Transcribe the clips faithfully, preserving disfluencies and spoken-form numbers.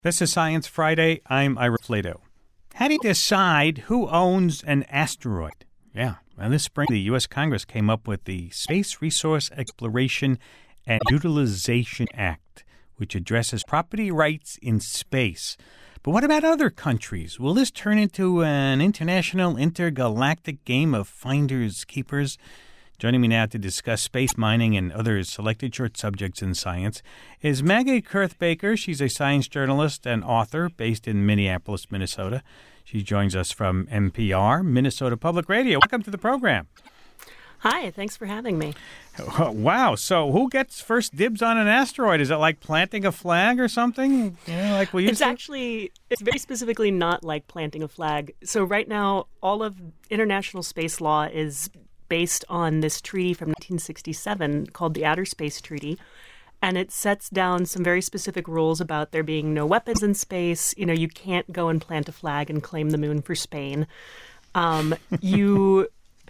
This is Science Friday. I'm Ira Flato. How do you decide who owns an asteroid? Yeah, well, this spring, the U S Congress came up with the Space Resource Exploration and Utilization Act, which addresses property rights in space. But what about other countries? Will this turn into an international, intergalactic game of finders keepers? Joining me now to discuss space mining and other selected short subjects in science is Maggie Kurth-Baker. She's a science journalist and author based in Minneapolis, Minnesota. She joins us from M P R, Minnesota Public Radio. Welcome to the program. Hi, thanks for having me. Wow. So who gets first dibs on an asteroid? Is it like planting a flag or something? You know, like we used it's to? actually, it's very specifically not like planting a flag. So right now, all of international space law is based on this treaty from nineteen sixty-seven called the Outer Space Treaty. And it sets down some very specific rules about there being no weapons in space. You know, you can't go and plant a flag and claim the moon for Spain. Um, you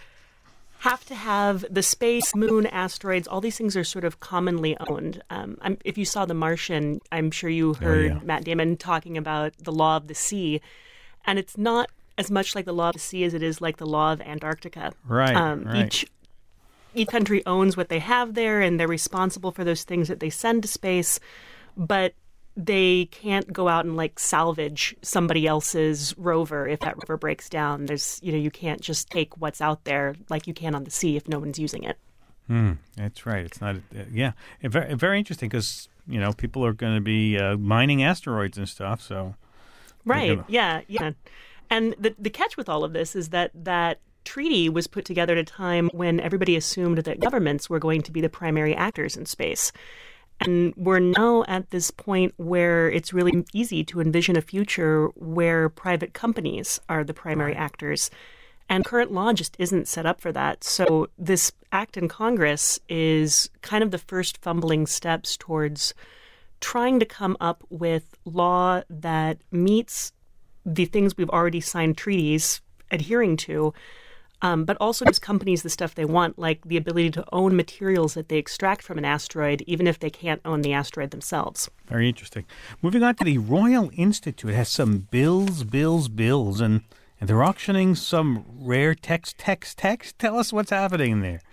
have to have the space, moon, asteroids, all these things are sort of commonly owned. Um, I'm, if you saw The Martian, I'm sure you heard oh, yeah. Matt Damon talking about the law of the sea. And it's not as much like the law of the sea as it is like the law of Antarctica. Right, um, right. Each each country owns what they have there, and they're responsible for those things that they send to space, but they can't go out and like salvage somebody else's rover if that rover breaks down. There's, you know, you can't just take what's out there like you can on the sea if no one's using it. Hmm, that's right. It's not, uh, yeah, it, very, very interesting because, you know, people are going to be uh, mining asteroids and stuff, so. Right, gonna... yeah, yeah. And the the catch with all of this is that that treaty was put together at a time when everybody assumed that governments were going to be the primary actors in space. And we're now at this point where it's really easy to envision a future where private companies are the primary actors. And current law just isn't set up for that. So this act in Congress is kind of the first fumbling steps towards trying to come up with law that meets the things we've already signed treaties adhering to, um, but also gives companies the stuff they want, like the ability to own materials that they extract from an asteroid, even if they can't own the asteroid themselves. Very interesting. Moving on to the Royal Institute. It has some bills, bills, bills, and, and they're auctioning some rare text, text, text. Tell us what's happening there.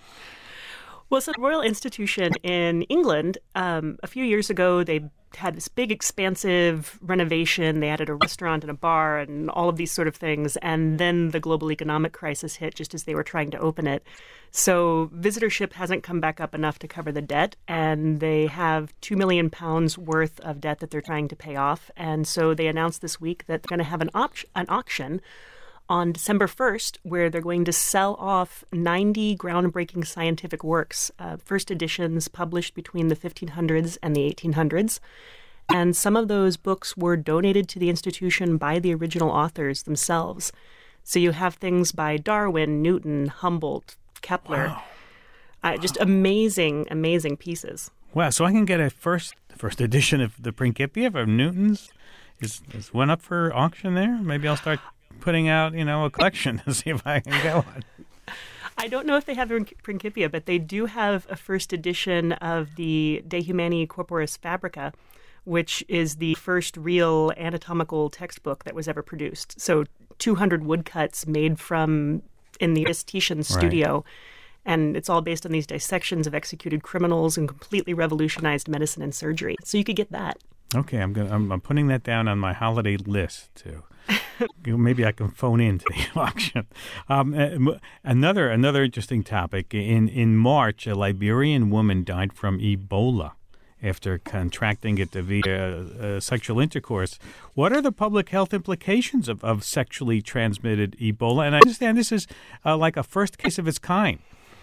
Well, so the Royal Institution in England, um, a few years ago, they had this big, expansive renovation. They added a restaurant and a bar and all of these sort of things. And then the global economic crisis hit just as they were trying to open it. So visitorship hasn't come back up enough to cover the debt. And they have two million pounds worth of debt that they're trying to pay off. And so they announced this week that they're going to have an, op- an auction on December first, where they're going to sell off ninety groundbreaking scientific works, uh, first editions published between the fifteen hundreds and the eighteen hundreds. And some of those books were donated to the institution by the original authors themselves. So you have things by Darwin, Newton, Humboldt, Kepler. Wow. Uh, just amazing, amazing pieces. Wow, so I can get a first first edition of the Principia of Newton's. Is, is one up for auction there? Maybe I'll start putting out, you know, a collection to see if I can get one. I don't know if they have a Principia, but they do have a first edition of the De Humani Corporis Fabrica, which is the first real anatomical textbook that was ever produced. So two hundred woodcuts made from in the Titian studio. Right. And it's all based on these dissections of executed criminals and completely revolutionized medicine and surgery. So you could get that. Okay, I'm gonna, I'm, I'm putting that down on my holiday list too. Maybe I can phone into the auction. Um, another another interesting topic. In in March, a Liberian woman died from Ebola after contracting it via uh, sexual intercourse. What are the public health implications of, of sexually transmitted Ebola? And I understand this is uh, like a first case of its kind.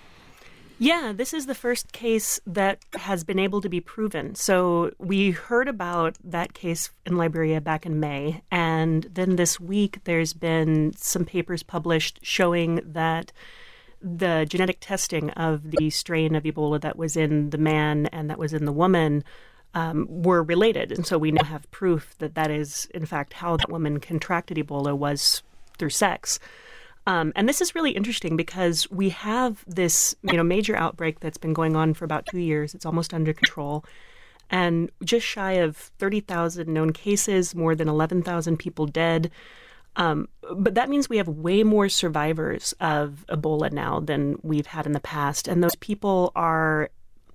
Yeah, this is the first case that has been able to be proven. So we heard about that case in Liberia back in May, and then this week there's been some papers published showing that the genetic testing of the strain of Ebola that was in the man and that was in the woman um, were related. And so we now have proof that that is, in fact, how that woman contracted Ebola was through sex. Um, and this is really interesting because we have this, you know, major outbreak that's been going on for about two years. It's almost under control. and just shy of thirty thousand known cases, more than eleven thousand people dead. Um, but that means we have way more survivors of Ebola now than we've had in the past. And those people are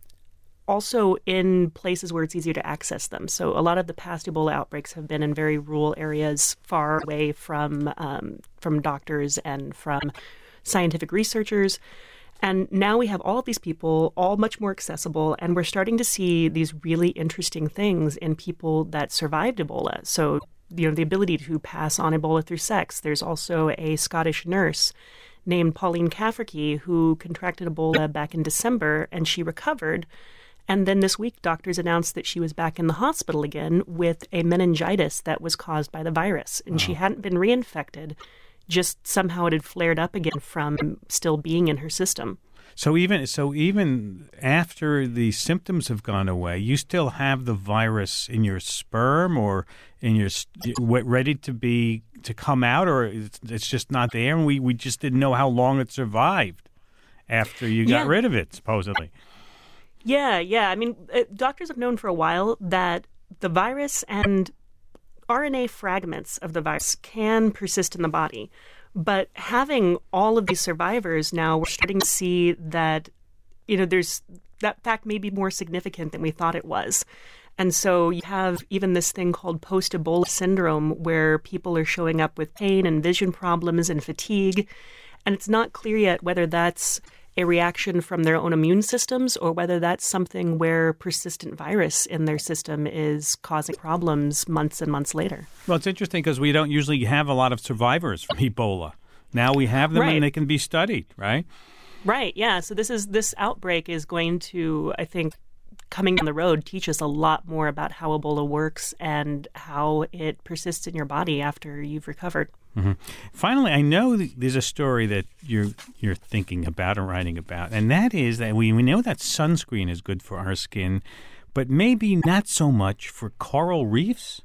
also in places where it's easier to access them. So a lot of the past Ebola outbreaks have been in very rural areas, far away from um, from doctors and from scientific researchers. And now we have all of these people, all much more accessible, and we're starting to see these really interesting things in people that survived Ebola. So, you know, the ability to pass on Ebola through sex. There's also a Scottish nurse named Pauline Cafferkey who contracted Ebola back in December, and she recovered. And then this week, doctors announced that she was back in the hospital again with a meningitis that was caused by the virus. And oh. she hadn't been reinfected, just somehow it had flared up again from still being in her system. So even so, even after the symptoms have gone away, you still have the virus in your sperm or in your ready to be to come out, or it's, it's just not there, and we, we just didn't know how long it survived after you got yeah. rid of it, supposedly. Yeah, yeah. I mean, uh, doctors have known for a while that the virus and R N A fragments of the virus can persist in the body. But having all of these survivors now, we're starting to see that, you know, there's that fact may be more significant than we thought it was. And so you have even this thing called post-Ebola syndrome where people are showing up with pain and vision problems and fatigue. And it's not clear yet whether that's a reaction from their own immune systems or whether that's something where persistent virus in their system is causing problems months and months later. Well, it's interesting because we don't usually have a lot of survivors from Ebola. Now we have them right. and they can be studied, right? Right, yeah. So this is this outbreak is going to, I think, coming down the road, teach us a lot more about how Ebola works and how it persists in your body after you've recovered. Mm-hmm. Finally, I know there's a story that you're you're thinking about and writing about, and that is that we, we know that sunscreen is good for our skin, but maybe not so much for coral reefs.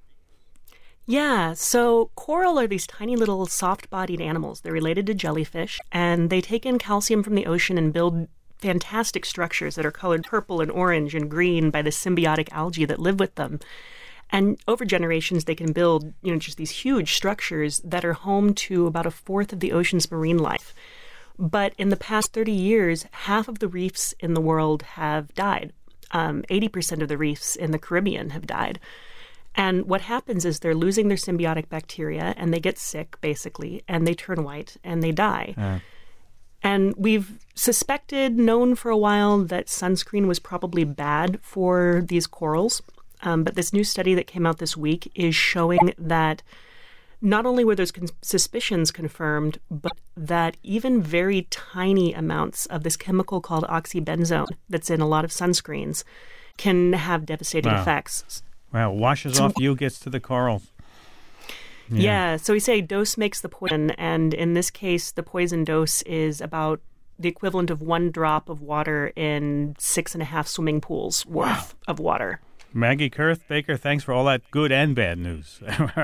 Yeah, so coral are these tiny little soft-bodied animals. They're related to jellyfish, and they take in calcium from the ocean and build fantastic structures that are colored purple and orange and green by the symbiotic algae that live with them. And over generations, they can build, you know, just these huge structures that are home to about a fourth of the ocean's marine life. But in the past thirty years, half of the reefs in the world have died. Um, eighty percent of the reefs in the Caribbean have died. And what happens is they're losing their symbiotic bacteria, and they get sick, basically, and they turn white, and they die. Uh. And we've suspected, known for a while, that sunscreen was probably bad for these corals. Um, but this new study that came out this week is showing that not only were those con- suspicions confirmed, but that even very tiny amounts of this chemical called oxybenzone that's in a lot of sunscreens can have devastating wow. effects. Wow, washes so, off you, gets to the corals. Yeah. yeah, so we say dose makes the poison, and in this case, the poison dose is about the equivalent of one drop of water in six and a half swimming pools worth wow. of water. Maggie Kurth-Baker, thanks for all that good and bad news.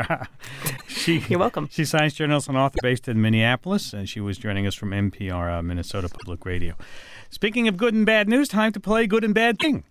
she, You're welcome. She's science journalist and author based in Minneapolis, and she was joining us from N P R, uh, Minnesota Public Radio. Speaking of good and bad news, time to play Good and Bad Thing.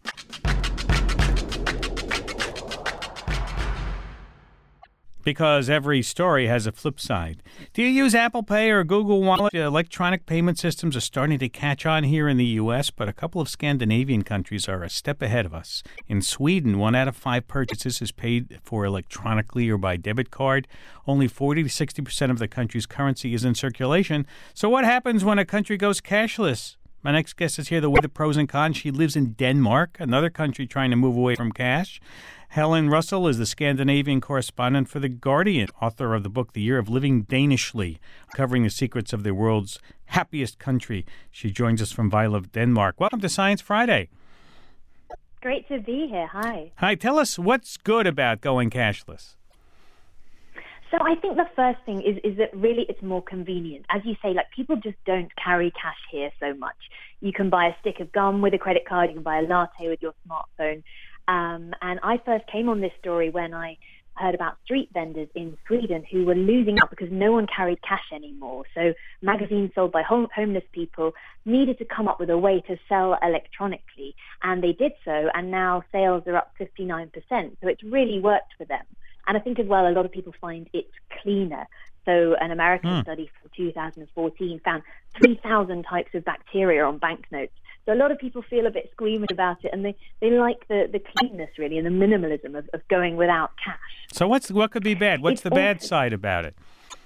Because every story has a flip side. Do you use Apple Pay or Google Wallet? Electronic payment systems are starting to catch on here in the U S, but a couple of Scandinavian countries are a step ahead of us. In Sweden, one out of five purchases is paid for electronically or by debit card. Only forty to sixty percent of the country's currency is in circulation. So what happens when a country goes cashless? My next guest is here to weigh the pros and cons. She lives in Denmark, another country trying to move away from cash. Helen Russell is the Scandinavian correspondent for The Guardian, author of the book The Year of Living Danishly, covering the secrets of the world's happiest country. She joins us from Vejle, Denmark. Welcome to Science Friday. Great to be here. Hi. Hi. Tell us what's good about going cashless. So I think the first thing is, is that really it's more convenient. As you say, like people just don't carry cash here so much. You can buy a stick of gum with a credit card. You can buy a latte with your smartphone. Um, and I first came on this story when I heard about street vendors in Sweden who were losing out because no one carried cash anymore. So magazines sold by home- homeless people needed to come up with a way to sell electronically, and they did so, and now sales are up fifty-nine percent. So it's really worked for them. And I think as well, a lot of people find it's cleaner. So an American mm. study from two thousand fourteen found three thousand types of bacteria on banknotes. So a lot of people feel a bit squeamish about it, and they, they like the, the cleanness, really, and the minimalism of, of going without cash. So what's what could be bad? What's it's the bad also, side about it?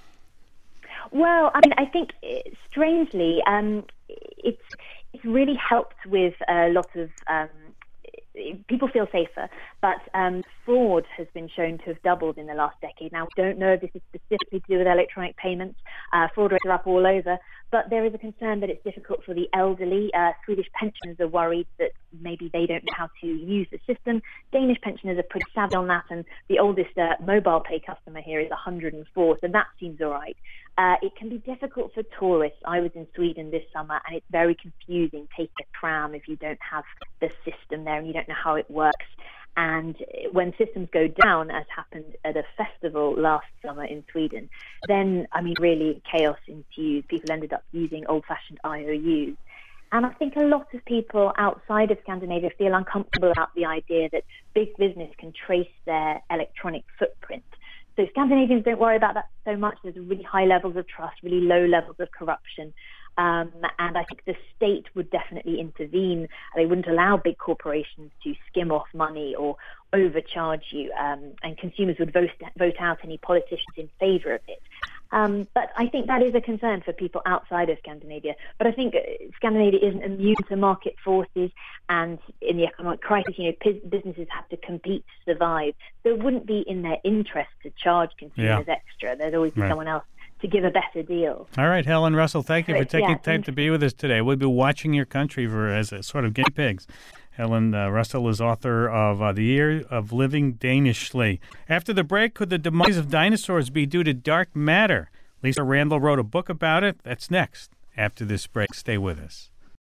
Well, I mean, I think, strangely, um, it's, it's really helped with a lot of... Um, people feel safer, but um, fraud has been shown to have doubled in the last decade. Now, we don't know if this is specifically to do with electronic payments. Uh, fraud rates are up all over, but there is a concern that it's difficult for the elderly. Uh, Swedish pensioners are worried that maybe they don't know how to use the system. Danish pensioners are pretty savvy on that, and the oldest uh, mobile pay customer here is one hundred four, so that seems all right. Uh, it can be difficult for tourists. I was in Sweden this summer, and it's very confusing taking a tram if you don't have the system there and you don't know how it works. And when systems go down, as happened at a festival last summer in Sweden, then, I mean, really chaos ensues. People ended up using old-fashioned I O Us. And I think a lot of people outside of Scandinavia feel uncomfortable about the idea that big business can trace their electronic footprint. So Scandinavians don't worry about that so much. There's really high levels of trust, really low levels of corruption. Um, and I think the state would definitely intervene. They wouldn't allow big corporations to skim off money or overcharge you. Um, and consumers would vote, vote out any politicians in favor of it. Um, but I think that is a concern for people outside of Scandinavia. But I think Scandinavia isn't immune to market forces, and in the economic crisis, you know, p- businesses have to compete to survive. So it wouldn't be in their interest to charge consumers yeah. extra. There'd always be right. someone else to give a better deal. All right, Helen Russell, thank you so for taking yeah, time to be with us today. We'll be watching your country for as a sort of guinea pigs. Helen uh, Russell is author of uh, The Year of Living Danishly. After the break, could the demise of dinosaurs be due to dark matter? Lisa Randall wrote a book about it. That's next. After this break, stay with us.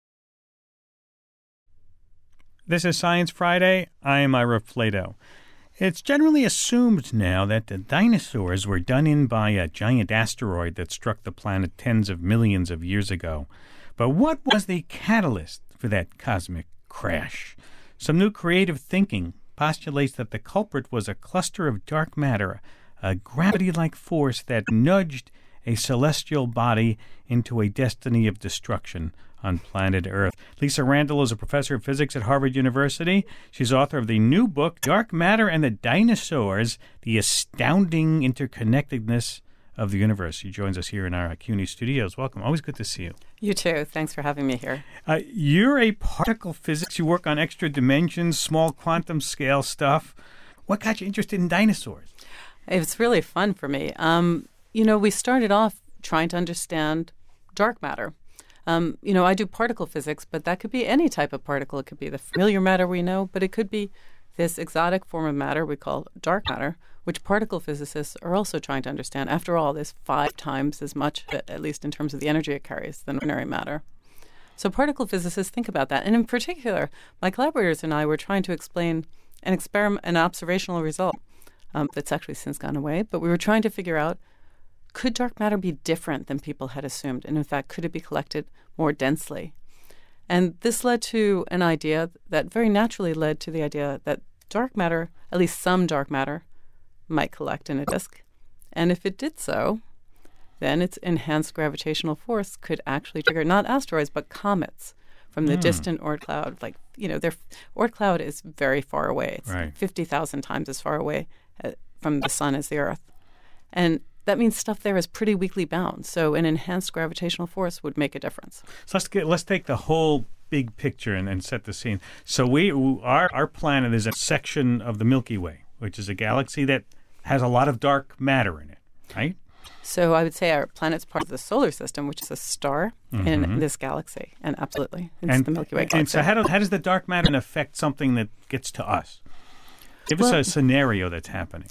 This is Science Friday. I am Ira Flato. It's generally assumed now that the dinosaurs were done in by a giant asteroid that struck the planet tens of millions of years ago. But what was the catalyst for that cosmic crash? Some new creative thinking postulates that the culprit was a cluster of dark matter, a gravity-like force that nudged a celestial body into a destiny of destruction on planet Earth. Lisa Randall is a professor of physics at Harvard University. She's author of the new book, Dark Matter and the Dinosaurs, The Astounding Interconnectedness of the Universe. She joins us here in our CUNY studios. Welcome. Always good to see you. You too. Thanks for having me here. Uh, you're a particle physicist. You work on extra dimensions, small quantum scale stuff. What got you interested in dinosaurs? It's really fun for me. Um, you know, we started off trying to understand dark matter. Um, you know, I do particle physics, but that could be any type of particle. It could be the familiar matter we know, but it could be this exotic form of matter we call dark matter, which particle physicists are also trying to understand. After all, there's five times as much, at least in terms of the energy it carries, than ordinary matter. So particle physicists think about that. And in particular, my collaborators and I were trying to explain an experiment, an observational result um, that's actually since gone away, but we were trying to figure out, could dark matter be different than people had assumed? And in fact, could it be collected more densely? And this led to an idea that very naturally led to the idea that dark matter, at least some dark matter, might collect in a disk. And if it did so, then its enhanced gravitational force could actually trigger not asteroids, but comets from the mm. distant Oort cloud. Like, you know, their Oort cloud is very far away. It's right. fifty thousand times as far away uh, from the sun as the Earth. And that means stuff there is pretty weakly bound. So an enhanced gravitational force would make a difference. So let's get, let's take the whole big picture and, and set the scene. So we our our planet is a section of the Milky Way, which is a galaxy that has a lot of dark matter in it, right? So I would say our planet's part of the solar system, which is a star mm-hmm. in this galaxy. And absolutely, it's and, the Milky Way galaxy. And so how, do, how does the dark matter affect something that gets to us? Give well, us a scenario that's happening.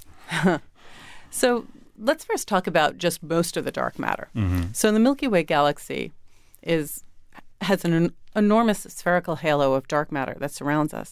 So let's first talk about just most of the dark matter. Mm-hmm. So the Milky Way galaxy is has an enormous spherical halo of dark matter that surrounds us.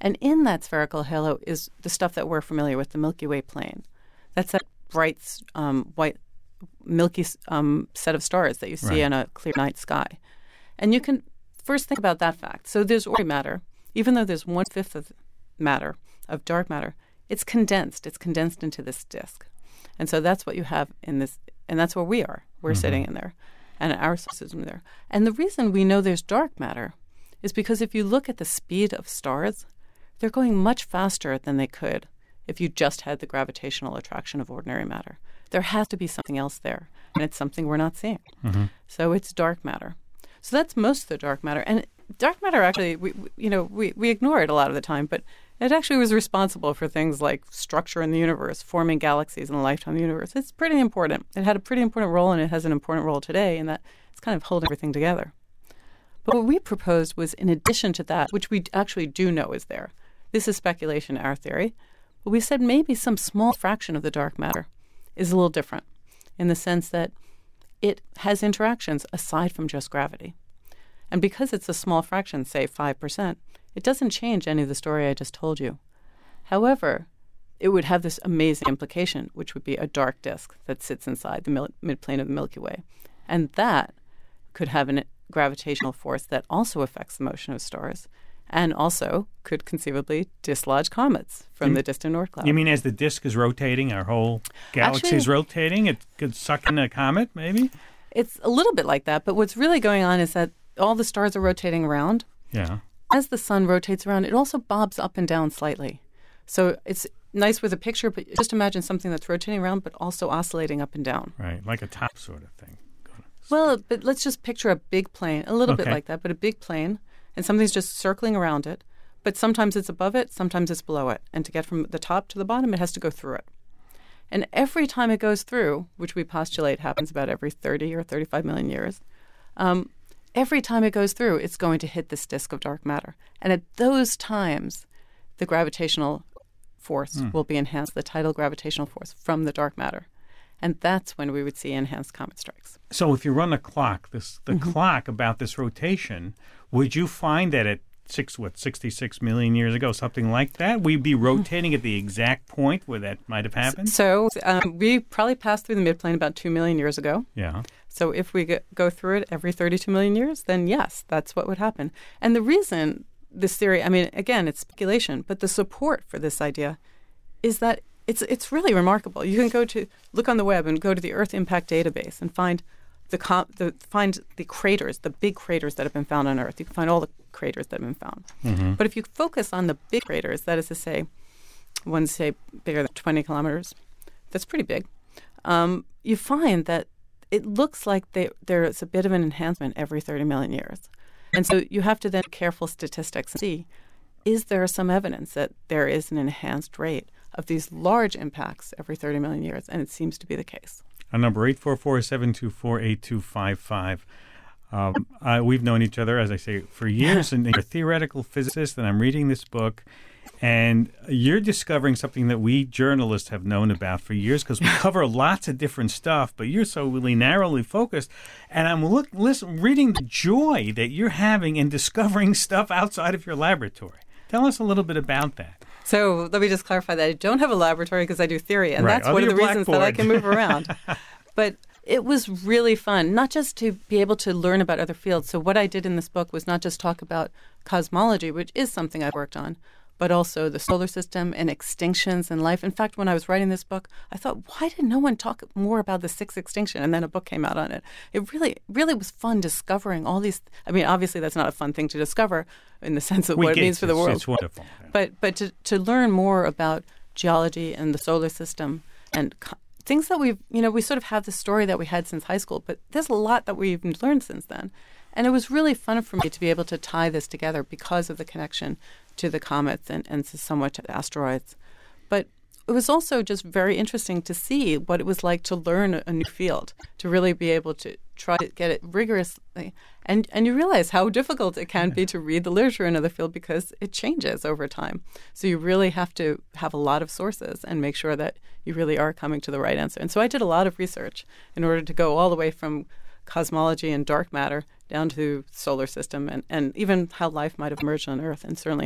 And in that spherical halo is the stuff that we're familiar with, the Milky Way plane. That's that bright, um, white, milky um, set of stars that you see Right. in a clear night sky. And you can first think about that fact. So there's ordinary matter. Even though there's one-fifth of matter, of dark matter, it's condensed. It's condensed into this disk. And so that's what you have in this, and that's where we are. We're Mm-hmm. sitting in there, and our solar system there. And the reason we know there's dark matter is because if you look at the speed of stars, they're going much faster than they could if you just had the gravitational attraction of ordinary matter. There has to be something else there, and it's something we're not seeing. Mm-hmm. So it's dark matter. So that's most of the dark matter. And dark matter actually, we, we, you know, we, we ignore it a lot of the time, but it actually was responsible for things like structure in the universe, forming galaxies in the lifetime of the universe. It's pretty important. It had a pretty important role, and it has an important role today in that it's kind of holding everything together. But what we proposed was, in addition to that, which we actually do know is there, this is speculation, our theory, but we said maybe some small fraction of the dark matter is a little different in the sense that it has interactions aside from just gravity. And because it's a small fraction, say five percent, it doesn't change any of the story I just told you. However, it would have this amazing implication, which would be a dark disk that sits inside the mil- midplane of the Milky Way. And that could have a gravitational force that also affects the motion of stars and also could conceivably dislodge comets from You- the distant Oort cloud. You mean as the disk is rotating, our whole galaxy is Actually- rotating, it could suck in a comet, maybe? It's a little bit like that, but what's really going on is that all the stars are rotating around. Yeah. As the sun rotates around, it also bobs up and down slightly. So it's nice with a picture, but just imagine something that's rotating around but also oscillating up and down. Right, like a top sort of thing. Well, but let's just picture a big plane, a little bit Okay. like that, but a big plane, and something's just circling around it. But sometimes it's above it, sometimes it's below it. And to get from the top to the bottom, it has to go through it. And every time it goes through, which we postulate happens about every thirty or thirty-five million years, um, every time it goes through, it's going to hit this disk of dark matter. And at those times, the gravitational force Hmm. will be enhanced, the tidal gravitational force from the dark matter. And that's when we would see enhanced comet strikes. So if you run a clock, this the Mm-hmm. clock about this rotation, would you find that at six what sixty-six million years ago, something like that, we'd be rotating at the exact point where that might have happened? So um, we probably passed through the midplane about two million years ago. Yeah. So if we go- go through it every thirty-two million years, then yes, that's what would happen. And the reason this theory, I mean, again, it's speculation, but the support for this idea is that it's it's really remarkable. You can go to look on the web and go to the Earth Impact Database and find the, com- the find the craters, the big craters that have been found on Earth. You can find all the craters that have been found. Mm-hmm. But if you focus on the big craters, that is to say, ones say bigger than twenty kilometers, that's pretty big. Um, you find that it looks like they, there's a bit of an enhancement every thirty million years. And so you have to then careful statistics and see, is there some evidence that there is an enhanced rate of these large impacts every thirty million years? And it seems to be the case. Our number eight four four, seven two four, eight two five five. Um, uh, we've known each other, as I say, for years, and you're a theoretical physicist, and I'm reading this book, and you're discovering something that we journalists have known about for years because we cover lots of different stuff, but you're so really narrowly focused. And I'm look, listen, reading the joy that you're having in discovering stuff outside of your laboratory. Tell us a little bit about that. So let me just clarify that I don't have a laboratory because I do theory, and Right. that's Other one of the your reasons that I blackboard. can move around. But it was really fun, not just to be able to learn about other fields. So what I did in this book was not just talk about cosmology, which is something I've worked on, but also the solar system and extinctions and life. In fact, when I was writing this book, I thought, why did no one talk more about the sixth extinction? And then a book came out on it. It really, really was fun discovering all these. I mean, obviously, that's not a fun thing to discover in the sense of We what it get means for the it's- world. It's wonderful. But but to, to learn more about geology and the solar system and co- things that we've, you know, we sort of have the story that we had since high school, but there's a lot that we've learned since then. And it was really fun for me to be able to tie this together because of the connection to the comets and, and to somewhat to asteroids. But it was also just very interesting to see what it was like to learn a, a new field, to really be able to try to get it rigorously. And and you realize how difficult it can be to read the literature in another field because it changes over time. So you really have to have a lot of sources and make sure that you really are coming to the right answer. And so I did a lot of research in order to go all the way from cosmology and dark matter down to solar system and, and even how life might have emerged on Earth and certainly how it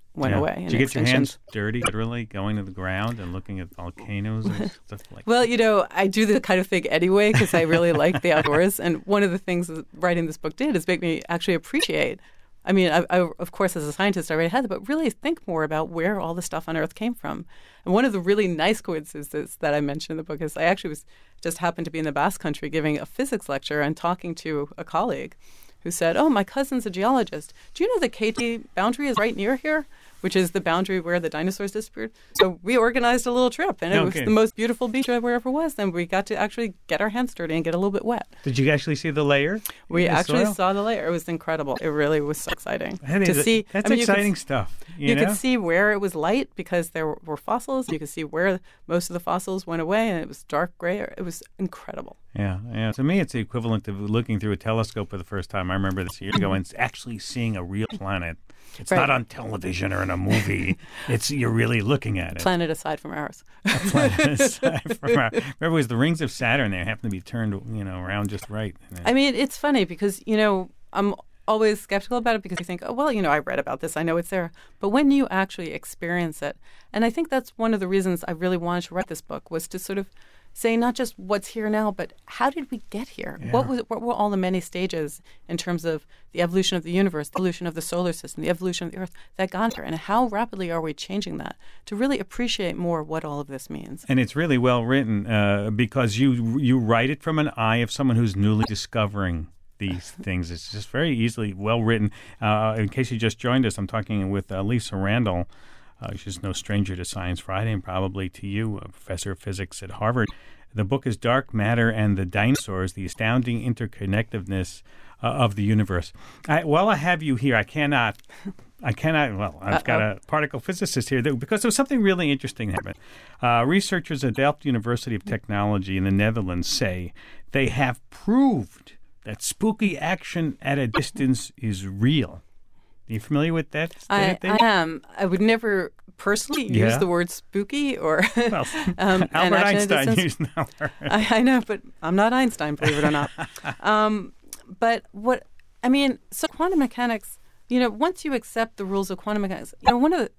went Yeah. away. Did you get your hands dirty, literally, going to the ground and looking at volcanoes and stuff like that? Well, you know, I do the kind of thing anyway because I really like the outdoors. And one of the things that writing this book did is make me actually appreciate. I mean, I, I, of course, as a scientist, I already had that, but really think more about where all the stuff on Earth came from. And one of the really nice coincidences that I mentioned in the book is I actually was just happened to be in the Basque Country giving a physics lecture and talking to a colleague who said, oh, my cousin's a geologist. Do you know the K T boundary is right near here, which is the boundary where the dinosaurs disappeared? So we organized a little trip, and it Okay. was the most beautiful beach I ever was. And we got to actually get our hands dirty and get a little bit wet. Did you actually see the layer? We in the actually soil? saw the layer. It was incredible. It really was so exciting That to is- see. That's I mean, you could exciting s- stuff. You, You know? could see where it was light because there were, were fossils. You could see where most of the fossils went away, and it was dark gray. It was incredible. Yeah, yeah. To me, it's the equivalent of looking through a telescope for the first time. I remember this years ago, and it's actually seeing a real planet. It's Right. not on television or in a movie. It's you're really looking at it. Planet aside from ours. Planet aside from our- remember, it was the rings of Saturn. They happened to be turned, you know, around just right. I mean, it's funny because, you know, I'm always skeptical about it because you think, oh, well, you know, I read about this. I know it's there. But when you actually experience it, and I think that's one of the reasons I really wanted to write this book was to sort of say not just what's here now, but how did we get here? Yeah. What was what were all the many stages in terms of the evolution of the universe, the evolution of the solar system, the evolution of the Earth that got here, and how rapidly are we changing that to really appreciate more what all of this means? And it's really well written uh, because you you write it from an eye of someone who's newly discovering these things. It's just very easily well written. Uh, in case you just joined us, I'm talking with uh, Lisa Randall. Uh, she's no stranger to Science Friday and probably to you, a professor of physics at Harvard. The book is Dark Matter and the Dinosaurs, the Astounding Interconnectedness uh, of the Universe. I, while I have you here, I cannot, I cannot, well, I've got a particle physicist here that, because there was something really interesting that happened. Uh, researchers at Delft University of Technology in the Netherlands say they have proved that spooky action at a distance is real. Are you familiar with that I, thing? I am. I would never personally use Yeah. the word spooky or Well, um, an Albert action at a Einstein distance. used that word. I, I know, but I'm not Einstein, believe it or not. um, but what I mean, so quantum mechanics. You know, once you accept the rules of quantum mechanics, you know, one of the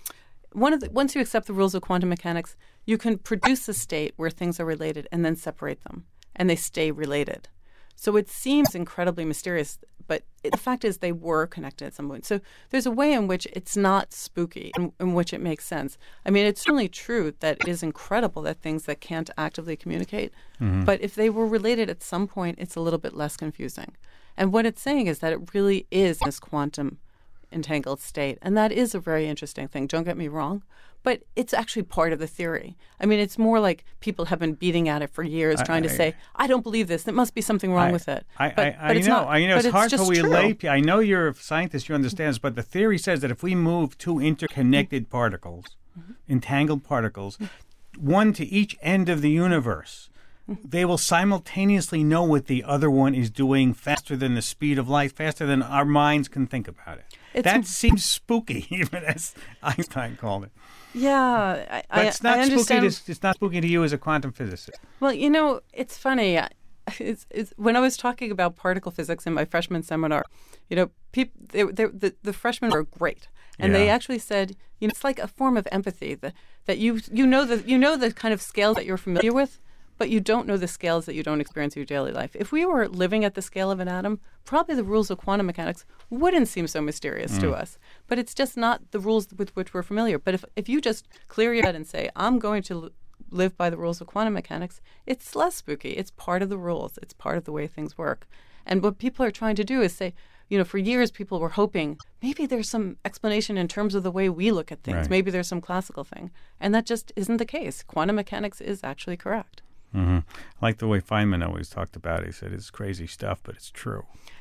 one of the once you accept the rules of quantum mechanics, you can produce a state where things are related and then separate them, and they stay related. So it seems incredibly mysterious, but it, the fact is they were connected at some point. So there's a way in which it's not spooky, in, in which it makes sense. I mean, it's certainly true that it is incredible that things that can't actively communicate, Mm-hmm. but if they were related at some point, it's a little bit less confusing. And what it's saying is that it really is this quantum entangled state. And that is a very interesting thing. Don't get me wrong. But it's actually part of the theory. I mean, it's more like people have been beating at it for years, trying to I- say, I don't believe this. There must be something wrong I- with it. I, but, I, but I it's know. not. I, you know, but it's hard just for we true. lay people. I know you're a scientist, you understand this, but the theory says that if we move two interconnected particles, entangled particles, one to each end of the universe, they will simultaneously know what the other one is doing faster than the speed of light, faster than our minds can think about it. It's- that seems spooky, even as Einstein called it. Yeah, I, But I, it's not I spooky. understand. To, it's not spooky to you as a quantum physicist. Well, you know, it's funny. I- It's, it's, when I was talking about particle physics in my freshman seminar, you know, peop, they, they, the, the freshmen were great. And they Yeah. actually said, you know, it's like a form of empathy that, that you you know the you know the kind of scales that you're familiar with, but you don't know the scales that you don't experience in your daily life. If we were living at the scale of an atom, probably the rules of quantum mechanics wouldn't seem so mysterious to us. But it's just not the rules with which we're familiar. But if if you just clear your head and say, I'm going to l- live by the rules of quantum mechanics, it's less spooky. It's part of the rules. It's part of the way things work. And what people are trying to do is say, you know, for years people were hoping maybe there's some explanation in terms of the way we look at things. Right. Maybe there's some classical thing. And that just isn't the case. Quantum mechanics is actually correct. Mm-hmm. I like the way Feynman always talked about it. He said it's crazy stuff, but it's true.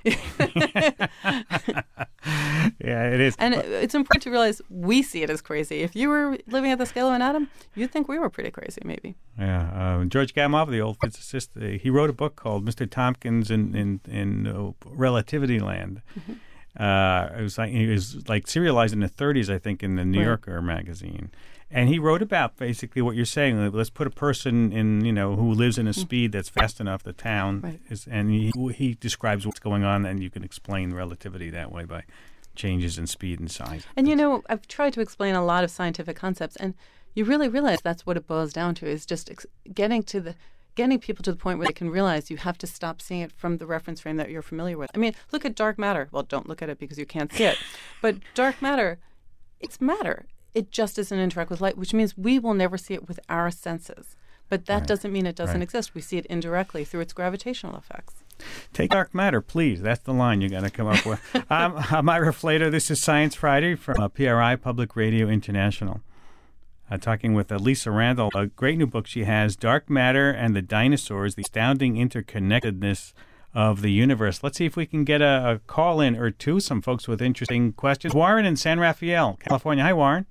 Yeah, it is. And it, it's important to realize we see it as crazy. If you were living at the scale of an atom, you'd think we were pretty crazy, maybe. Yeah, uh, George Gamow, the old physicist, uh, he wrote a book called Mister Tompkins in in, in uh, Relativity Land. Mm-hmm. Uh, it was like he was like serialized in the thirties, I think, in the New Right. Yorker magazine, and he wrote about basically what you're saying. like, Let's put a person in, you know, who lives in a speed that's fast enough. The town Right. is, and he he describes what's going on, and you can explain relativity that way by changes in speed and size. And, you know, I've tried to explain a lot of scientific concepts, and you really realize that's what it boils down to, is just ex- getting to the getting people to the point where they can realize you have to stop seeing it from the reference frame that you're familiar with. I mean, look at dark matter. Well, don't look at it because you can't see it. But dark matter, it's matter. It just doesn't interact with light, which means we will never see it with our senses. But that right. doesn't mean it doesn't right. exist. We see it indirectly through its gravitational effects. Take dark matter, please. That's the line you're going to come up with. I'm, I'm Ira Flato. This is Science Friday from uh, P R I, Public Radio International. Uh, talking with uh, Lisa Randall, a great new book she has, Dark Matter and the Dinosaurs, The Astounding Interconnectedness of the Universe. Let's see if we can get a, a call in or two, some folks with interesting questions. Warren in San Rafael, California. Hi, Warren.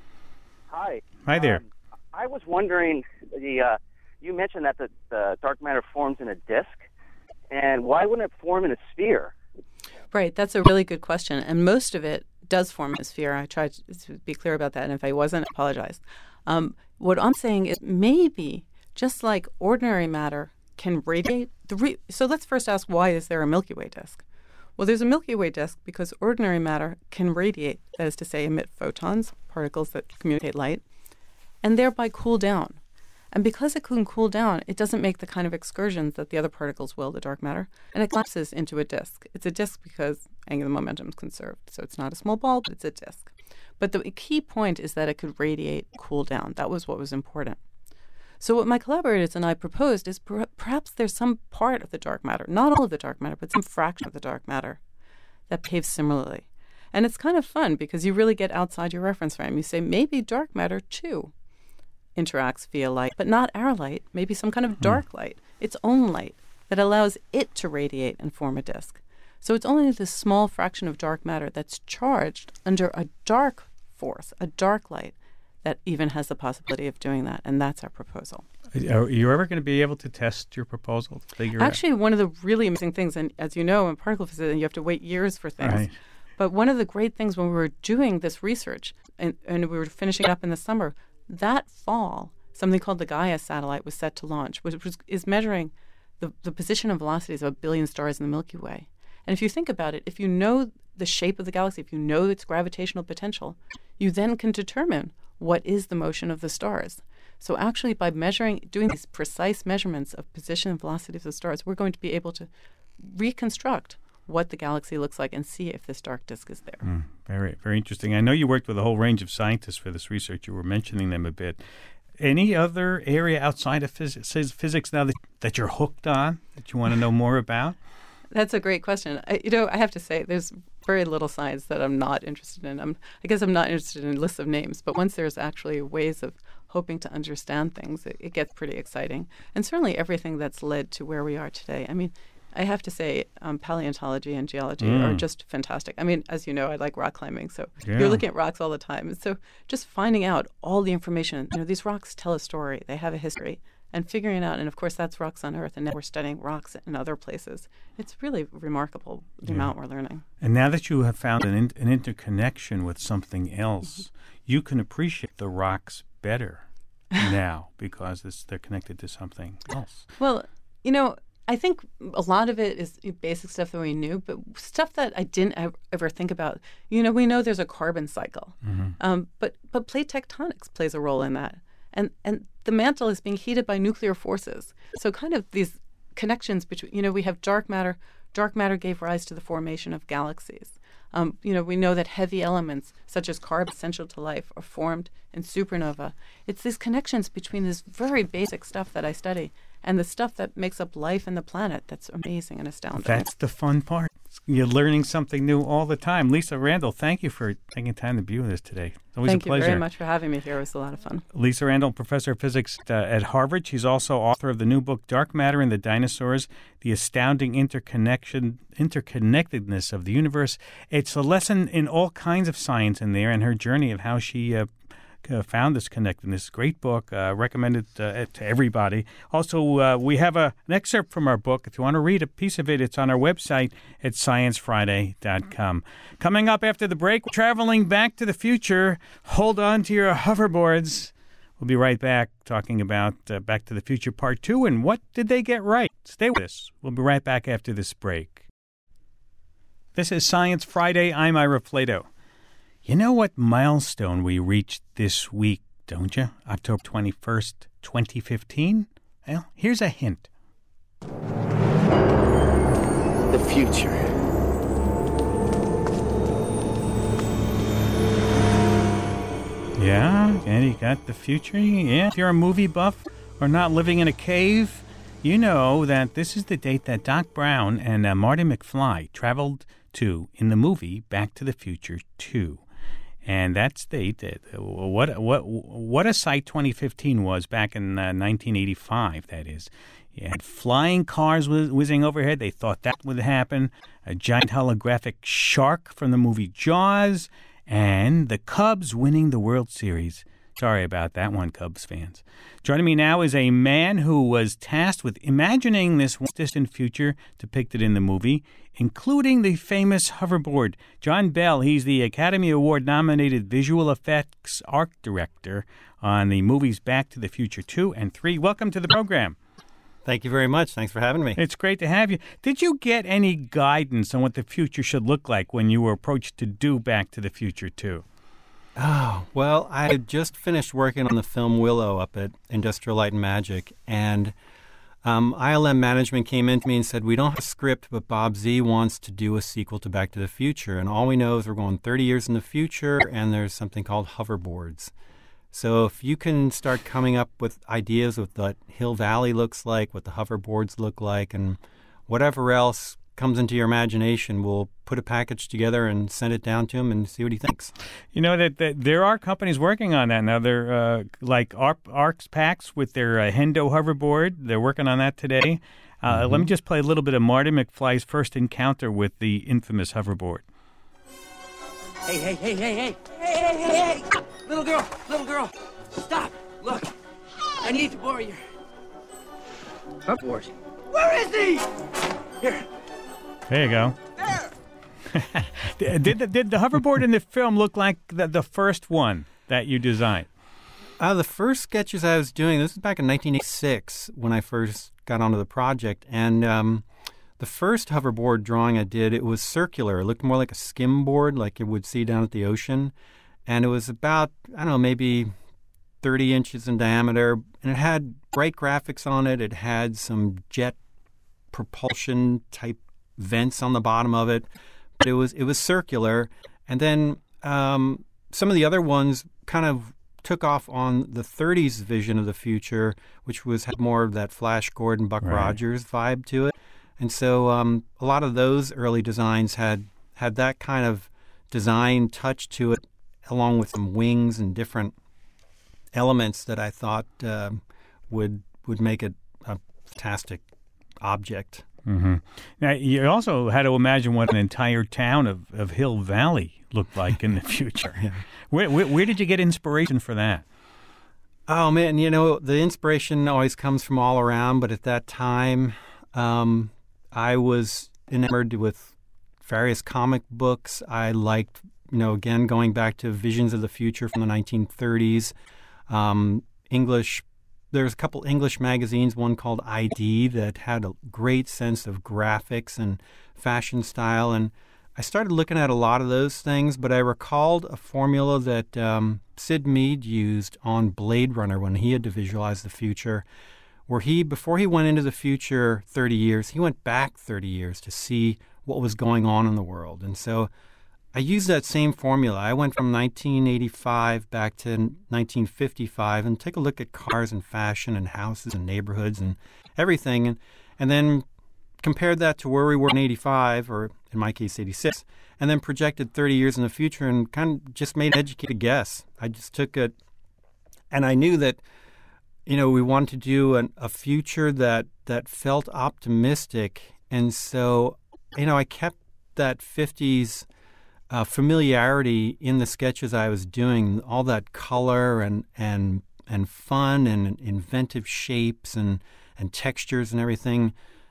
Hi. Hi there. Um, I was wondering, the uh, you mentioned that the, the dark matter forms in a disk, and why wouldn't it form in a sphere? Right, that's a really good question, and most of it does form in a sphere. I tried to be clear about that, and if I wasn't, I apologize. Um, what I'm saying is maybe just like ordinary matter can radiate. The re- so let's first ask, why is there a Milky Way disk? Well, there's a Milky Way disk because ordinary matter can radiate, that is to say, emit photons, particles that communicate light, and thereby cool down. And because it can cool down, it doesn't make the kind of excursions that the other particles will, the dark matter, and it collapses into a disk. It's a disk because angular momentum is conserved. So it's not a small ball, but it's a disk. But the key point is that it could radiate, cool down. That was what was important. So what my collaborators and I proposed is per- perhaps there's some part of the dark matter, not all of the dark matter, but some fraction of the dark matter that behaves similarly. And it's kind of fun because you really get outside your reference frame. You say maybe dark matter, too, interacts via light, but not our light, maybe some kind of dark mm. light, its own light, that allows it to radiate and form a disk. So it's only this small fraction of dark matter that's charged under a dark force, a dark light, that even has the possibility of doing that, and that's our proposal. Are you ever going to be able to test your proposal? Figure Actually, out? One of the really amazing things, and as you know, in particle physics, you have to wait years for things. Right. But one of the great things when we were doing this research, and, and we were finishing it up in the summer, that fall, something called the Gaia satellite was set to launch, which was, is measuring the, the position and velocities of a billion stars in the Milky Way. And if you think about it, if you know the shape of the galaxy, if you know its gravitational potential, you then can determine what is the motion of the stars. So actually, by measuring, doing these precise measurements of position and velocity of the stars, we're going to be able to reconstruct what the galaxy looks like and see if this dark disk is there. Mm, very, very interesting. I know you worked with a whole range of scientists for this research. You were mentioning them a bit. Any other area outside of phys- physics now that, that you're hooked on, that you want to know more about? That's a great question. I, you know, I have to say, there's very little science that I'm not interested in. I'm, I guess I'm not interested in lists of names, but once there's actually ways of hoping to understand things, it, it gets pretty exciting. And certainly everything that's led to where we are today. I mean, I have to say, um, paleontology and geology mm. are just fantastic. I mean, as you know, I like rock climbing, so yeah. you're looking at rocks all the time. And so just finding out all the information, you know, these rocks tell a story. They have a history. And figuring out, and of course, that's rocks on Earth, and now we're studying rocks in other places. It's really remarkable, the yeah. amount we're learning. And now that you have found an, in, an interconnection with something else, mm-hmm. you can appreciate the rocks better now because it's, they're connected to something else. Well, you know, I think a lot of it is basic stuff that we knew, but stuff that I didn't ever think about. You know, we know there's a carbon cycle, mm-hmm. um, but but plate tectonics plays a role in that. And and the mantle is being heated by nuclear forces. So kind of these connections between, you know, we have dark matter. Dark matter gave rise to the formation of galaxies. Um, you know, we know that heavy elements, such as carbon essential to life, are formed in supernova. It's these connections between this very basic stuff that I study and the stuff that makes up life and the planet that's amazing and astounding. That's the fun part. You're learning something new all the time. Lisa Randall, thank you for taking time to be with us today. It's always thank a pleasure. Thank you very much for having me here. It was a lot of fun. Lisa Randall, professor of physics uh, at Harvard. She's also author of the new book, Dark Matter and the Dinosaurs, The Astounding Interconnection, Interconnectedness of the Universe. It's a lesson in all kinds of science in there and her journey of how she uh, Uh, found this connectedness. Great book. Uh, recommended uh, to everybody. Also, uh, we have a, an excerpt from our book. If you want to read a piece of it, it's on our website at science friday dot com. Coming up after the break, traveling back to the future. Hold on to your hoverboards. We'll be right back talking about uh, Back to the Future Part two and what did they get right. Stay with us. We'll be right back after this break. This is Science Friday. I'm Ira Flatow. You know what milestone we reached this week, don't you? October twenty-first, twenty fifteen? Well, here's a hint. The future. Yeah, and you got the future. Yeah, if you're a movie buff or not living in a cave, you know that this is the date that Doc Brown and uh, Marty McFly traveled to in the movie Back to the Future two. And that's the uh, what what what a sight twenty fifteen was back in uh, nineteen eighty-five. That is, you had flying cars whiz- whizzing overhead. They thought that would happen. A giant holographic shark from the movie Jaws, and the Cubs winning the World Series. Sorry about that one, Cubs fans. Joining me now is a man who was tasked with imagining this distant future depicted in the movie, including the famous hoverboard. John Bell, he's the Academy Award-nominated visual effects art director on the movies Back to the Future two and three. Welcome to the program. Thank you very much. Thanks for having me. It's great to have you. Did you get any guidance on what the future should look like when you were approached to do Back to the Future two? Oh, well, I had just finished working on the film Willow up at Industrial Light and Magic, and um, I L M management came in to me and said, we don't have a script, but Bob Z wants to do a sequel to Back to the Future, and all we know is we're going thirty years in the future, and there's something called hoverboards. So if you can start coming up with ideas of what Hill Valley looks like, what the hoverboards look like, and whatever else comes into your imagination, we'll put a package together and send it down to him and see what he thinks. You know that, that there are companies working on that now. They're uh, like Arc, Arcs Packs with their uh, Hendo hoverboard. They're working on that today. Uh, mm-hmm. Let me just play a little bit of Marty McFly's first encounter with the infamous hoverboard. Hey, hey, hey, hey, hey, hey, hey, hey, hey! Little girl, little girl, stop! Look, I need to borrow your hoverboard. Where is he? Here. There you go. There. did, the, did the hoverboard in the film look like the, the first one that you designed? Uh, the first sketches I was doing, this was back in nineteen eighty-six when I first got onto the project, and um, the first hoverboard drawing I did, it was circular. It looked more like a skim board, like you would see down at the ocean, and it was about, I don't know, maybe thirty inches in diameter, and it had bright graphics on it. It had some jet propulsion type vents on the bottom of it, but it was it was circular. And then um, some of the other ones kind of took off on the thirties vision of the future, which was had more of that Flash Gordon, Buck right. Rogers vibe to it. And so um, a lot of those early designs had had that kind of design touch to it, along with some wings and different elements that I thought uh, would would make it a fantastic object. Mm-hmm. Now, you also had to imagine what an entire town of, of Hill Valley looked like in the future. Yeah. Where, where, where did you get inspiration for that? Oh, man, you know, the inspiration always comes from all around, but at that time, um, I was enamored with various comic books. I liked, you know, again, going back to Visions of the Future from the nineteen thirties, um, English. There's a couple English magazines, one called I D, that had a great sense of graphics and fashion style. And I started looking at a lot of those things, but I recalled a formula that um, Sid Mead used on Blade Runner when he had to visualize the future, where he, before he went into the future thirty years, he went back thirty years to see what was going on in the world. And so I used that same formula. I went from nineteen eighty-five back to nineteen fifty-five and take a look at cars and fashion and houses and neighborhoods and everything, and, and then compared that to where we were in eighty-five, or in my case eighty-six, and then projected thirty years in the future and kind of just made an educated guess. I just took it, and I knew that, you know, we wanted to do an, a future that, that felt optimistic, and so, you know, I kept that fifties Uh, familiarity in the sketches I was doing, all that color and and and fun and inventive shapes and, and textures and everything,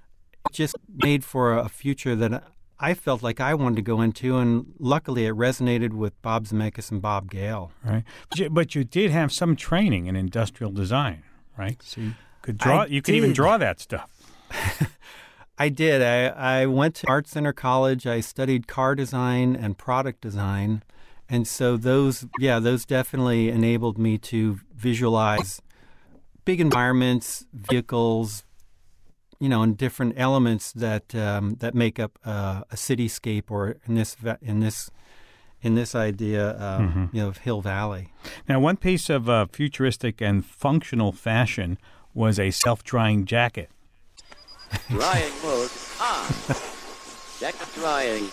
just made for a future that I felt like I wanted to go into, and luckily it resonated with Bob Zemeckis and Bob Gale. Right, but you, but you did have some training in industrial design, right? So you could draw. I you could did. even draw that stuff. I did. I, I went to Art Center College. I studied car design and product design. And so those, yeah, those definitely enabled me to visualize big environments, vehicles, you know, and different elements that um, that make up uh, a cityscape, or in this in this in this idea, um, mm-hmm. you know, of Hill Valley. Now, one piece of uh, futuristic and functional fashion was a self-drying jacket. Drying mode. Ah. Jacket drying.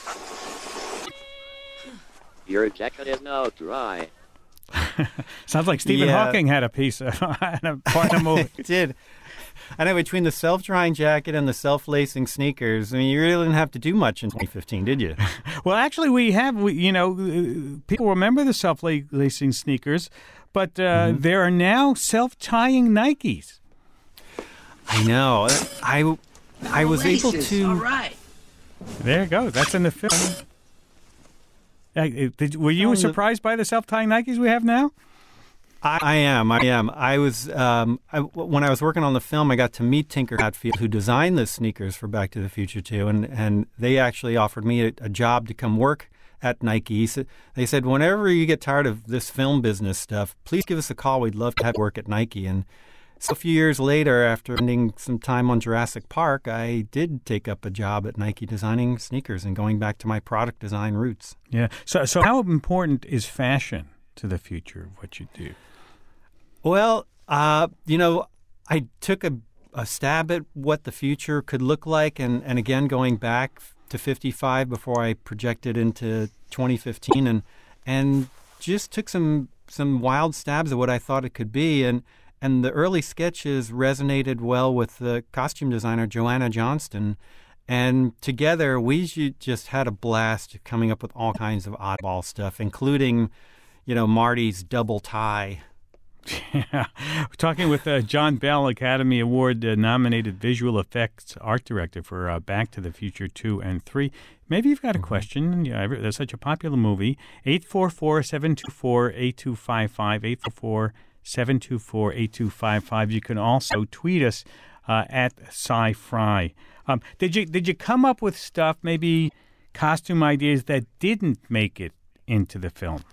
Your jacket is now dry. Sounds like Stephen yeah. Hawking had a piece of a part of the movie. It did. I know, between the self-drying jacket and the self-lacing sneakers, I mean, you really didn't have to do much in twenty fifteen, did you? Well, actually, we have, we, you know, people remember the self-lacing sneakers, but uh, mm-hmm. there are now self-tying Nikes. I know. I, I was able to... All right. There you go. That's in the film. Uh, did, were you surprised by the self-tying Nikes we have now? I, I am. I am. I was um, I, when I was working on the film, I got to meet Tinker Hatfield, who designed the sneakers for Back to the Future two, and, and they actually offered me a, a job to come work at Nike. So they said, whenever you get tired of this film business stuff, please give us a call. We'd love to have work at Nike. And so a few years later, after spending some time on Jurassic Park, I did take up a job at Nike designing sneakers and going back to my product design roots. Yeah. So, so how important is fashion to the future of what you do? Well, uh, you know, I took a, a stab at what the future could look like, and, and again, going back to fifty-five before I projected into twenty fifteen, and and just took some some wild stabs at what I thought it could be, and and the early sketches resonated well with the costume designer Joanna Johnston, and together we just had a blast coming up with all kinds of oddball stuff, including, you know, Marty's double tie. Yeah, we're talking with uh, John Bell, Academy Award uh, nominated visual effects art director for uh, Back to the Future two and three. Maybe you've got a question. Yeah, there's such a popular movie. eight four four, seven two four, eight two five five, eight four four, seven two four, eight two five five. You can also tweet us uh, at Sci-Fry. Um, did you did you come up with stuff, maybe costume ideas that didn't make it into the film?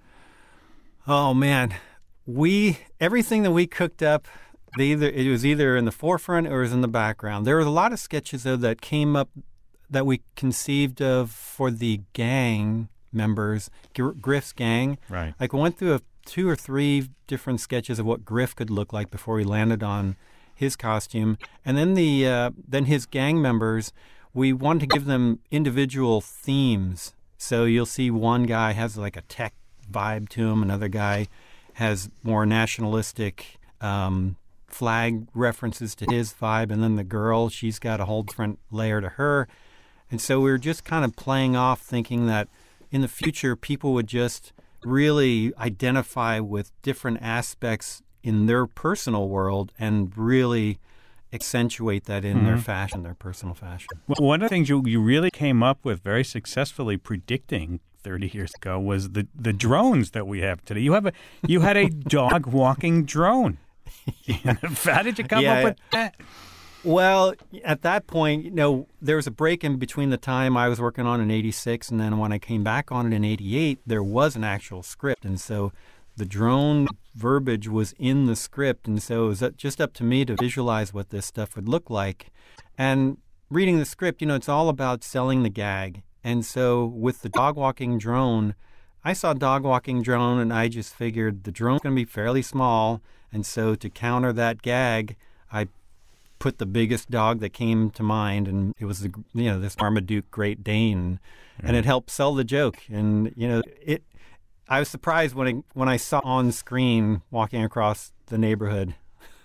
Oh, man. We everything that we cooked up, they either it was either in the forefront or it was in the background. There was a lot of sketches though that came up that we conceived of for the gang members, Griff's gang. Right. Like we went through a, two or three different sketches of what Griff could look like before he landed on his costume, and then the uh, then his gang members. We wanted to give them individual themes. So you'll see one guy has like a tech vibe to him, another guy has more nationalistic um, flag references to his vibe, and then the girl, she's got a whole different layer to her. And so we were just kind of playing off, thinking that in the future people would just really identify with different aspects in their personal world and really accentuate that in mm-hmm. their fashion, their personal fashion. Well, one of the things you, you really came up with very successfully predicting thirty years ago was the, the drones that we have today. You have a you had a dog walking drone. Yeah. How did you come yeah, up with that? Well, at that point, you know, there was a break in between the time I was working on in eighty-six and then when I came back on it in eighty-eight, there was an actual script. And so the drone verbiage was in the script. And so it was just up to me to visualize what this stuff would look like. And reading the script, you know, it's all about selling the gag. And so with the dog walking drone, I saw dog walking drone and I just figured the drone's going to be fairly small. And so to counter that gag, I put the biggest dog that came to mind, and it was the you know this Marmaduke Great Dane, mm-hmm. and it helped sell the joke. And you know it, I was surprised when it, when I saw on screen walking across the neighborhood.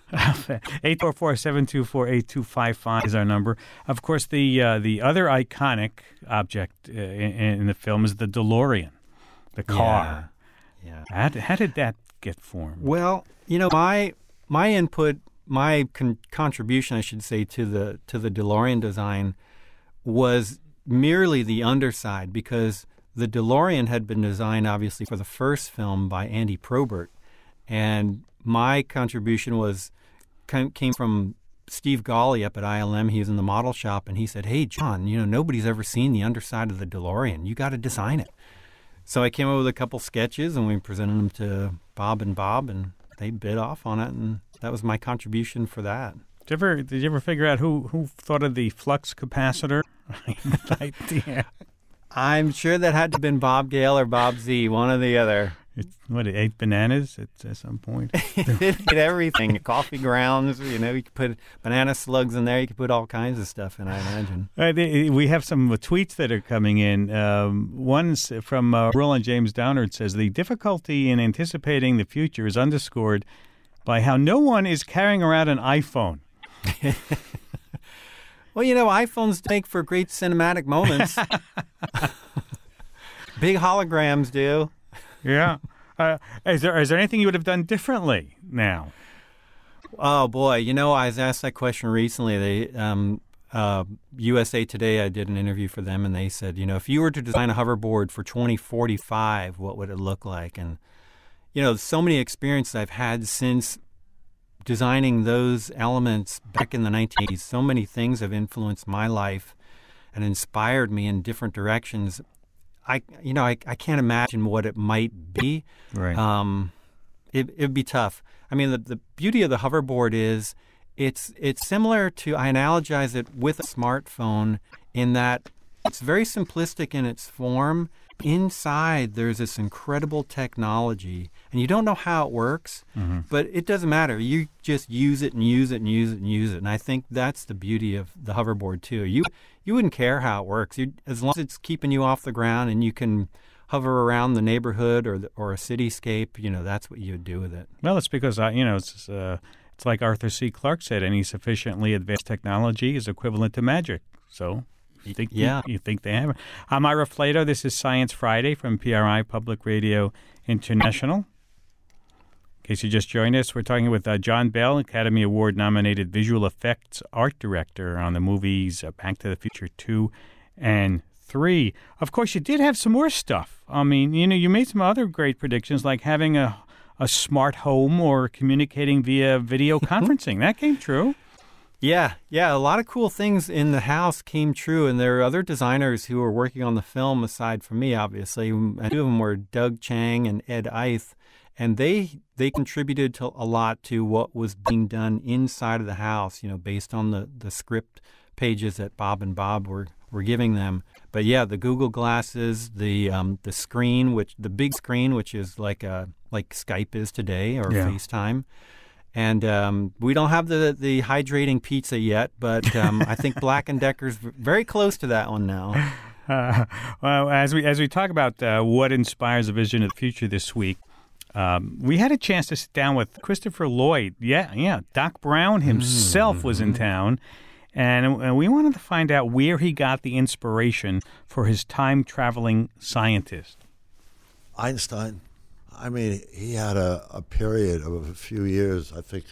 eight four four, seven two four, eight two five five is our number. Of course, the uh, the other iconic object uh, in, in the film is the DeLorean, the car. Yeah. yeah. How, how did that get formed? Well, you know, my my input, my con- contribution, I should say, to the to the DeLorean design was merely the underside, because the DeLorean had been designed, obviously, for the first film by Andy Probert, and my contribution was came from Steve Gawley up at I L M. He was in the model shop, and he said, "Hey, John, you know, nobody's ever seen the underside of the DeLorean. You got to design it." So I came up with a couple sketches, and we presented them to Bob and Bob, and they bid off on it, and that was my contribution for that. Did you ever, did you ever figure out who, who thought of the flux capacitor idea? I'm sure that had to have been Bob Gale or Bob Z, one or the other. It's, what, it ate bananas at, at some point? It ate everything. Coffee grounds, you know, you could put banana slugs in there. You could put all kinds of stuff in, I imagine. Uh, they, we have some tweets that are coming in. Um, one's from uh, Roland James Downard says, the difficulty in anticipating the future is underscored by how no one is carrying around an iPhone. Well, you know, iPhones make for great cinematic moments. Big holograms do. Yeah. Uh, is there is there anything you would have done differently now? Oh, boy. You know, I was asked that question recently. They, um, uh, U S A Today, I did an interview for them, and they said, you know, if you were to design a hoverboard for twenty forty-five, what would it look like? And, you know, so many experiences I've had since designing those elements back in the nineteen eighties. So many things have influenced my life and inspired me in different directions. I, you know, I, I can't imagine what it might be. Right. Um, it it'd be tough. I mean, the, the beauty of the hoverboard is it's it's similar to, I analogize it with a smartphone in that it's very simplistic in its form. Inside, there's this incredible technology, and you don't know how it works, mm-hmm. but it doesn't matter. You just use it and use it and use it and use it. And I think that's the beauty of the hoverboard, too. You you wouldn't care how it works. You, as long as it's keeping you off the ground and you can hover around the neighborhood or the, or a cityscape, you know, that's what you would do with it. Well, it's because, uh, you know, it's uh, it's like Arthur C. Clarke said, any sufficiently advanced technology is equivalent to magic. So... You think, yeah. you, you think they have it. I'm Ira Flato. This is Science Friday from P R I Public Radio International. In case you just joined us, we're talking with uh, John Bell, Academy Award-nominated visual effects art director on the movies uh, Back to the Future two and three. Of course, you did have some more stuff. I mean, you know, you made some other great predictions, like having a, a smart home or communicating via video conferencing. That came true. Yeah, yeah, a lot of cool things in the house came true, and there are other designers who were working on the film aside from me, obviously. And two of them were Doug Chang and Ed Eith, and they they contributed to a lot to what was being done inside of the house, you know, based on the, the script pages that Bob and Bob were, were giving them. But yeah, the Google glasses, the um, the screen, which the big screen, which is like a like Skype is today or yeah. FaceTime. And um, we don't have the, the hydrating pizza yet, but um, I think Black and Decker's very close to that one now. Uh, well, as we as we talk about uh, what inspires a vision of the future this week, um, we had a chance to sit down with Christopher Lloyd. Yeah, yeah. Doc Brown himself mm-hmm. was in town, and, and we wanted to find out where he got the inspiration for his time-traveling scientist. Einstein. I mean, he had a, a period of a few years, I think,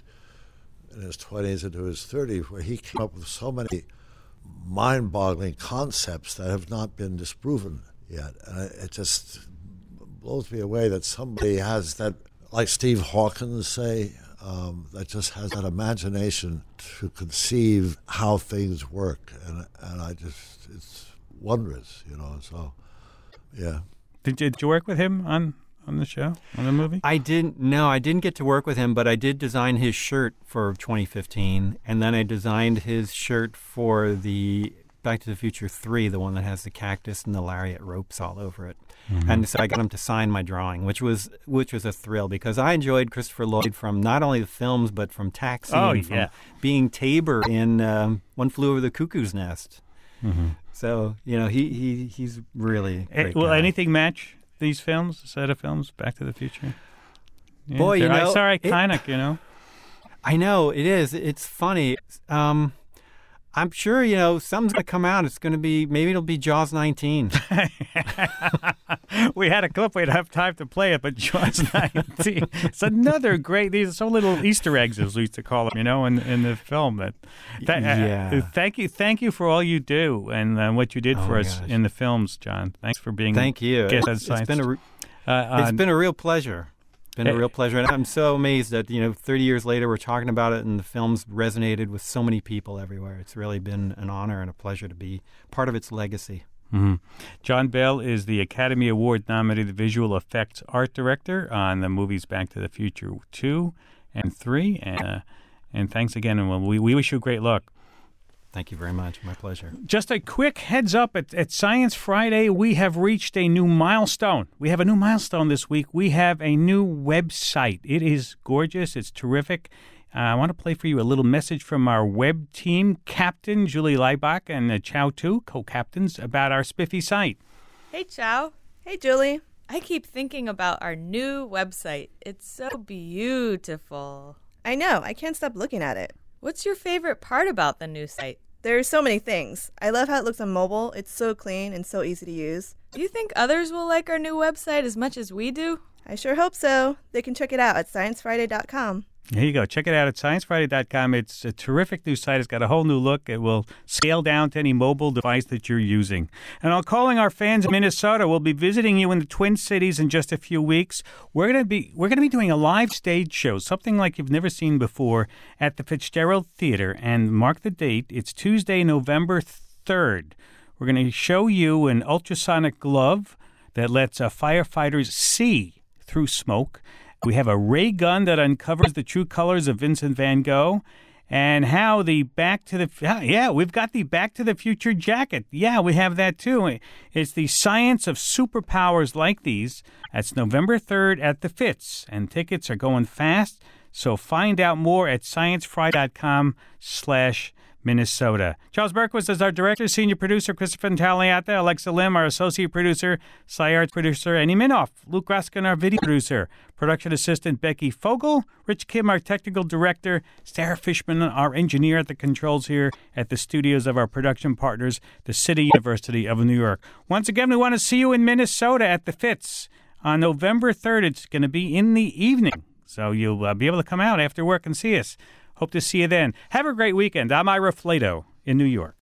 in his twenties into his thirties, where he came up with so many mind-boggling concepts that have not been disproven yet. And it just blows me away that somebody has that, like Steve Hawkins, say, um, that just has that imagination to conceive how things work. And, and I just, it's wondrous, you know, so, yeah. Did you, did you work with him on... on the show, on the movie? I didn't, no, I didn't get to work with him, but I did design his shirt for twenty fifteen, and then I designed his shirt for the Back to the Future three, the one that has the cactus and the lariat ropes all over it. Mm-hmm. And so I got him to sign my drawing, which was which was a thrill, because I enjoyed Christopher Lloyd from not only the films, but from Taxi, oh, and from yeah. being Tabor in um, One Flew Over the Cuckoo's Nest. Mm-hmm. So, you know, he, he he's really a great Will guy. anything match these films, a set of films, Back to the Future? Yeah, Boy, you know, it's iconic, it, you know. I know it is. It's funny. Um, I'm sure, you know, something's going to come out. It's going to be, maybe it'll be Jaws nineteen. We had a clip. We'd have time to play it, but Jaws nineteen. It's another great, these are so little Easter eggs, as we used to call them, you know, in, in the film. That, that yeah. Uh, thank you. Thank you for all you do and uh, what you did oh for us gosh. in the films, John. Thanks for being Thank you. a guest It's, on it's been a, re- uh, it's been a real pleasure. been a real pleasure. And I'm so amazed that, you know, thirty years later we're talking about it and the film's resonated with so many people everywhere. It's really been an honor and a pleasure to be part of its legacy. Mm-hmm. John Bell is the Academy Award-nominated visual effects art director on the movies Back to the Future two and three. And, uh, and thanks again, and we, we wish you great luck. Thank you very much. My pleasure. Just a quick heads up, at, at Science Friday, we have reached a new milestone. We have a new milestone this week. We have a new website. It is gorgeous. It's terrific. Uh, I want to play for you a little message from our web team, Captain Julie Leibach and uh, Chow Tu, co-captains, about our spiffy site. Hey, Chow. Hey, Julie. I keep thinking about our new website. It's so beautiful. I know. I can't stop looking at it. What's your favorite part about the new site? There are so many things. I love how it looks on mobile. It's so clean and so easy to use. Do you think others will like our new website as much as we do? I sure hope so. They can check it out at science friday dot com. There you go. Check it out at science friday dot com. It's a terrific new site. It's got a whole new look. It will scale down to any mobile device that you're using. And I'm calling our fans in Minnesota. We'll be visiting you in the Twin Cities in just a few weeks. We're going to be we're going to be doing a live stage show, something like you've never seen before, at the Fitzgerald Theater. And mark the date. It's Tuesday, November third. We're going to show you an ultrasonic glove that lets uh, firefighters see through smoke. We have a ray gun that uncovers the true colors of Vincent van Gogh, and how the Back to the yeah we've got the Back to the Future jacket. Yeah, we have that too. It's the science of superpowers like these. That's November third at the Fitz, and tickets are going fast. So find out more at science friday dot com slash Minnesota. Charles Berquist is our director, senior producer, Christopher Intagliata, Alexa Lim, our associate producer, Cy producer, Annie Minoff, Luke Raskin, our video producer, production assistant, Becky Fogel, Rich Kim, our technical director, Sarah Fishman, our engineer at the controls here at the studios of our production partners, the City University of New York. Once again, we want to see you in Minnesota at the Fitz on November third. It's going to be in the evening, so you'll uh, be able to come out after work and see us. Hope to see you then. Have a great weekend. I'm Ira Flato in New York.